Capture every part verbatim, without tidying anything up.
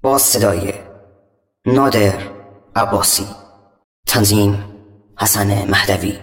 با صدای نادر عباسی، تنظیم حسن مهدوی.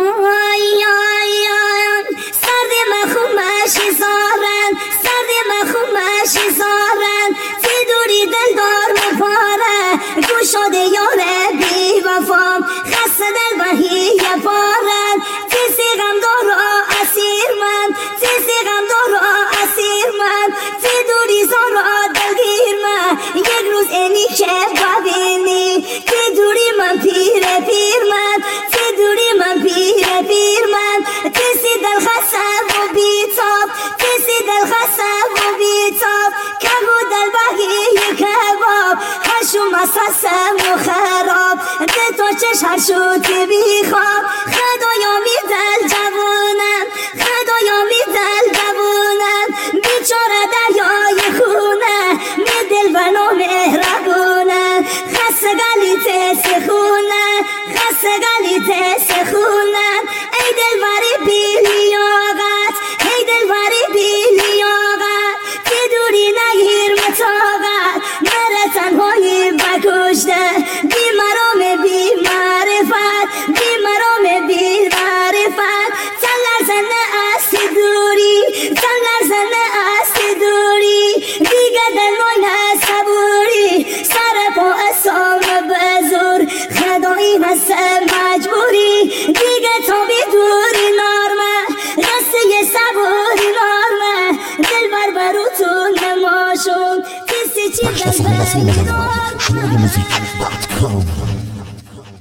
سرد مخومشی زارن، سرد مخومشی زارن، تی دوری دل دار مپاره، گوشاده یاره بی وفام، خسته دل بهی پارن، تی سیغم دارا اسیر من، تی سیغم دارا اسیر من، تی دوری زارا دلگیر من، یک روز اینی که ببینی، تی دوری من پیر پیر من، تی دوری من پیر پیر من، تی سی دل خسب و بیتاب، تی سی دل خسب و بیتاب، کبو دل بگی کباب، هشو مسسم و خراب، ده تو چش هر شوتی بیخواب، خدایا می دل جوانم، خدایا می دل جوانم، بیچاره دریای خونه، می دل بنو مهربونه، خسته گلی تیس خونه، خسته گلی تیس خونه، ای دل بری بی لیاقت، ای دل بری بی لیاقت، تی دوری نگیر مطاقت، مره تنهایی بکشته، بی مرام بی معرفت، بی مرام بی معرفت، تلر زنه است دوری، تلر زنه است دوری، دیگه دل نوی نسبوری، سر پا اسام بزور، خدایی هست مجبوری، دیگه تو بی دوری نارمه، دسته سبوری نارمه، دل بر بروتون نماشون، تیستی چی دل بگی نارمه.